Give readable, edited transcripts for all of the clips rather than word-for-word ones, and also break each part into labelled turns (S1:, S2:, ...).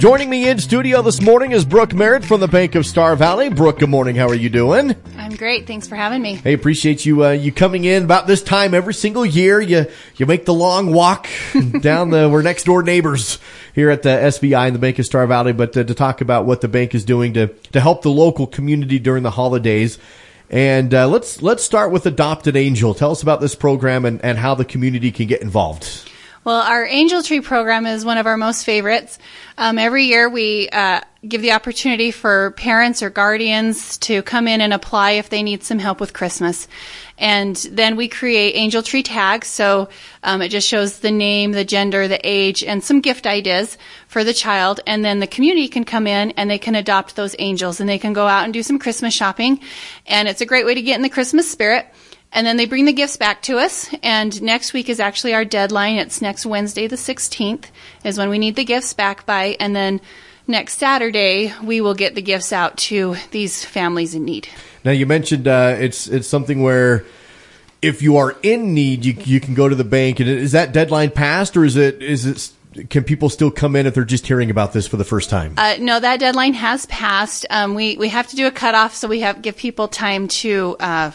S1: Joining me in studio this morning is Brooke Merritt from the Bank of Star Valley. Brooke, good morning. How are you doing?
S2: I'm great. Thanks for having me.
S1: Hey, appreciate you coming in about this time every single year. You make the long walk down we're next door neighbors here at the SVI and the Bank of Star Valley, but to talk about what the bank is doing to help the local community during the holidays. And let's start with Adopt an Angel. Tell us about this program and how the community can get involved.
S2: Well, our Angel Tree program is one of our most favorites. Every year we give the opportunity for parents or guardians to come in and apply if they need some help with Christmas. And then we create Angel Tree tags. So it just shows the name, the gender, the age, and some gift ideas for the child. And then the community can come in and they can adopt those angels and they can go out and do some Christmas shopping. And it's a great way to get in the Christmas spirit. And then they bring the gifts back to us, and next week is actually our deadline. It's next Wednesday, the 16th, is when we need the gifts back by, and then next Saturday, we will get the gifts out to these families in need. Now,
S1: you mentioned it's something where if you are in need, you can go to the bank. And is that deadline passed, or is it can people still come in if they're just hearing about this for the first time?
S2: No, that deadline has passed. We have to do a cutoff, so we give people time to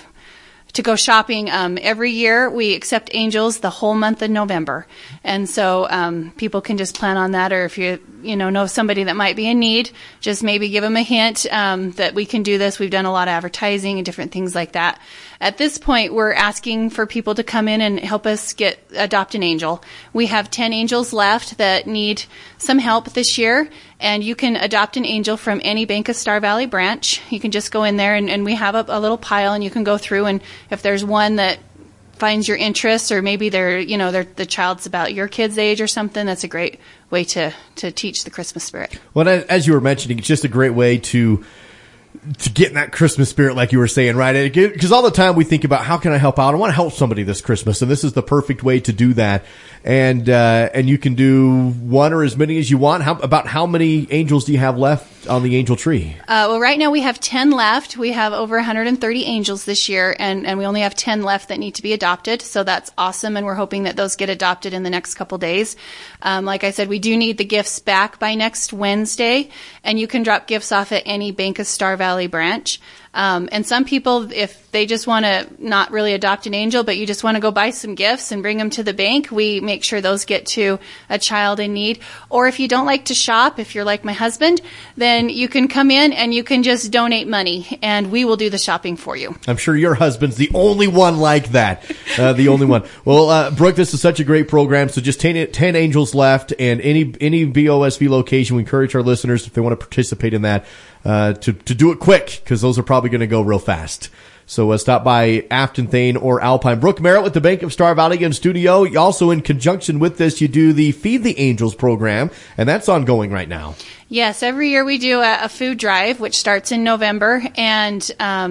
S2: go shopping. Every year we accept angels the whole month of November. And so people can just plan on that, or if you know somebody that might be in need, just maybe give them a hint that we can do this. We've done a lot of advertising and different things like that. At this point, we're asking for people to come in and help us adopt an angel. We have 10 angels left that need some help this year, and you can adopt an angel from any Bank of Star Valley branch. You can just go in there, and we have a little pile, and you can go through, and if there's one that finds your interest, or maybe the child's about your kid's age or something, that's a great way to teach the Christmas spirit.
S1: Well, as you were mentioning, it's just a great way to get in that Christmas spirit, like you were saying, right? Because all the time we think about, how can I help out? I want to help somebody this Christmas, and this is the perfect way to do that. And you can do one or as many as you want. About how many angels do you have left on the angel tree?
S2: Well, right now we have 10 left. We have over 130 angels this year, and we only have 10 left that need to be adopted. So that's awesome, and we're hoping that those get adopted in the next couple days. Like I said, we do need the gifts back by next Wednesday, and you can drop gifts off at any Bank of Star Valley branch. And some people, if they just want to not really adopt an angel, but you just want to go buy some gifts and bring them to the bank, we make sure those get to a child in need. Or if you don't like to shop, if you're like my husband, then you can come in and you can just donate money, and we will do the shopping for you.
S1: I'm sure your husband's the only one like that. The only one. Well, Brooke, this is such a great program. So just 10 angels left, and any BOSV location, we encourage our listeners, if they want to participate in that, to do it quick, because those are probably going to go real fast. So stop by Afton, Thane, or Alpine. Brooke Merritt with the Bank of Star Valley in studio. Also, in conjunction with this, you do the Feed the Angels program, and that's ongoing right now.
S2: Yes, every year we do a food drive, which starts in November, and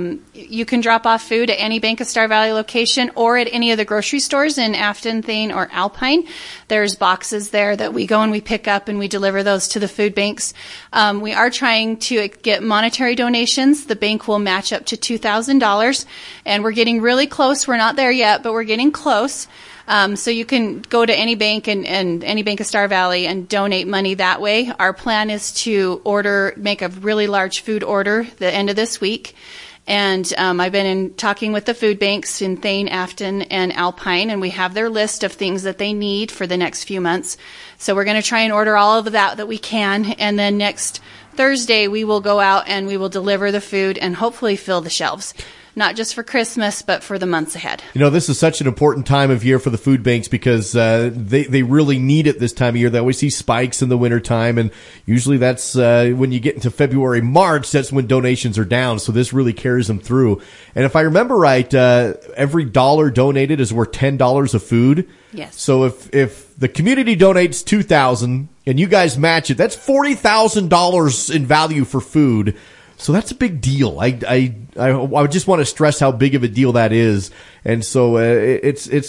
S2: you can drop off food at any Bank of Star Valley location or at any of the grocery stores in Afton, Thane, or Alpine. There's boxes there that we go and we pick up and we deliver those to the food banks. We are trying to get monetary donations. The bank will match up to $2,000, and we're getting really close. We're not there yet, but we're getting close. So you can go to any bank and any Bank of Star Valley and donate money that way. Our plan is to make a really large food order the end of this week. And I've been talking with the food banks in Thane, Afton, and Alpine, and we have their list of things that they need for the next few months. So we're going to try and order all of that we can. And then next Thursday, we will go out and we will deliver the food and hopefully fill the shelves. Not just for Christmas, but for the months ahead.
S1: This is such an important time of year for the food banks, because they really need it this time of year. They always see spikes in the wintertime, and usually that's when you get into February, March, that's when donations are down. So this really carries them through. And if I remember right, every dollar donated is worth $10 of food.
S2: Yes.
S1: So if the community donates $2,000 and you guys match it, that's $40,000 in value for food. So that's a big deal. I just want to stress how big of a deal that is. And so it's $5,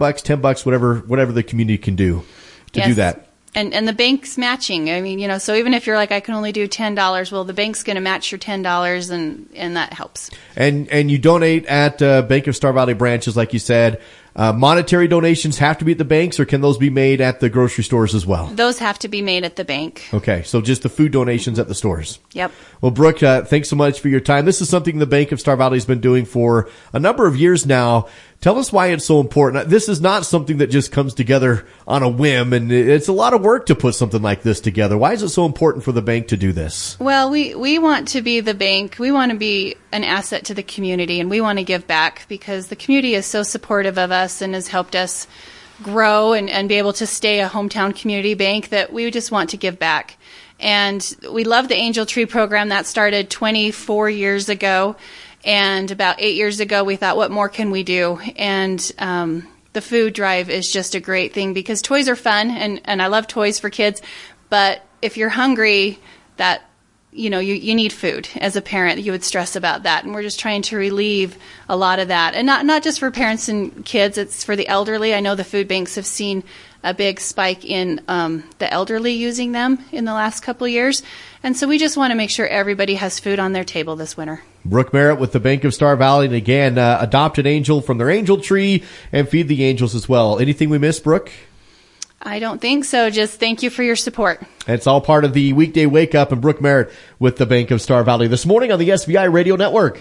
S1: $10, whatever the community can do to do that.
S2: And the bank's matching. I mean, so even if you're like, I can only do $10, well, the bank's going to match your $10, and that helps.
S1: And you donate at Bank of Star Valley branches, like you said. Monetary donations have to be at the banks, or can those be made at the grocery stores as well?
S2: Those have to be made at the bank.
S1: Okay, so just the food donations at the stores.
S2: Yep.
S1: Well, Brooke, thanks so much for your time. This is something the Bank of Star Valley has been doing for a number of years now. Tell us why it's so important. This is not something that just comes together on a whim, and it's a lot of work to put something like this together. Why is it so important for the bank to do this?
S2: Well, we want to be the bank. We want to be an asset to the community, and we want to give back because the community is so supportive of us and has helped us grow and be able to stay a hometown community bank that we just want to give back. And we love the Angel Tree program that started 24 years ago. And about 8 years ago, we thought, what more can we do? And the food drive is just a great thing because toys are fun, and I love toys for kids. But if you're hungry, that you need food. As a parent, you would stress about that. And we're just trying to relieve a lot of that. And not just for parents and kids, it's for the elderly. I know the food banks have seen a big spike in the elderly using them in the last couple of years. And so we just want to make sure everybody has food on their table this winter.
S1: Brooke Merritt with the Bank of Star Valley. And again, adopt an angel from their angel tree and feed the angels as well. Anything we missed, Brooke?
S2: I don't think so. Just thank you for your support.
S1: It's all part of the weekday wake up, and Brooke Merritt with the Bank of Star Valley this morning on the SVI Radio Network.